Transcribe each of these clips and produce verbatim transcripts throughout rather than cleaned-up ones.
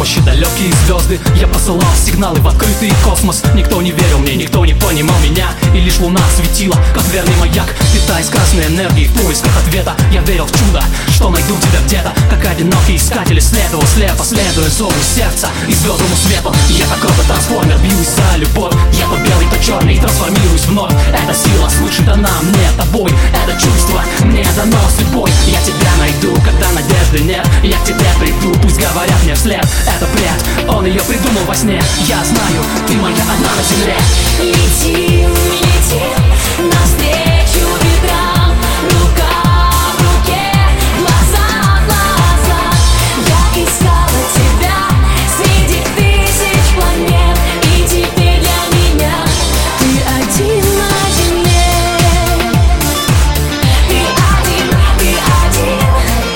помощи далекие звезды. Я посылал сигналы в открытый космос. Никто не верил мне, никто не понимал меня. И лишь луна светила, как верный маяк, питаясь красной энергией в поисках ответа. Я верил в чудо, что найду тебя где-то, как одинокий искатель исследовал слепо, следуя зову сердца и звездному свету. Я как робот-трансформер бьюсь за любовь. Я то белый, то черный, трансформируюсь вновь. Эта сила свыше дана мне тобой. Это чувство мне дано судьбой. Я тебя найду, когда надежды нет. Я к тебе приду, пусть говорят мне вслед. Это бред, он ее придумал во сне. Я знаю, ты моя, она на земле. Летим, летим навстречу ветрам, рука в руке, глаза в глаза. Я искала тебя среди тысяч планет, и теперь для меня ты один на земле. Ты один, ты один,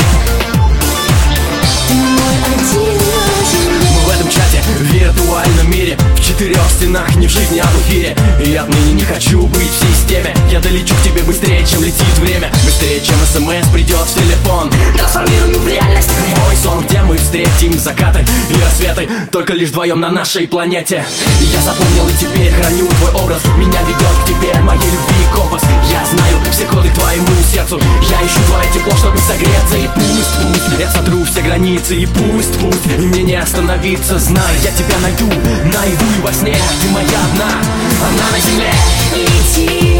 ты мой один на земле. Мы в этом чате, в виртуальном мире, в четырех стенах, не в жизни, а в эфире. И я отныне не хочу быть в системе. Я долечу к тебе быстрее, чем летит время. Быстрее, чем смс придет в телефон. Трансформируем в реальность мой сон, где мы встретим закаты и рассветы, только лишь вдвоем на нашей планете. Я запомнил и теперь храню твой образ. Меня ведет к тебе, моей любви компас. Я знаю все коды к твоему сердцу. Я ищу твое тепло, чтобы согреться. И пусть, пусть я сотру все границы. И пусть, пусть и мне не остановиться. Знай, я тебя найду наяву и во сне. Ты моя одна, она на земле. Лети.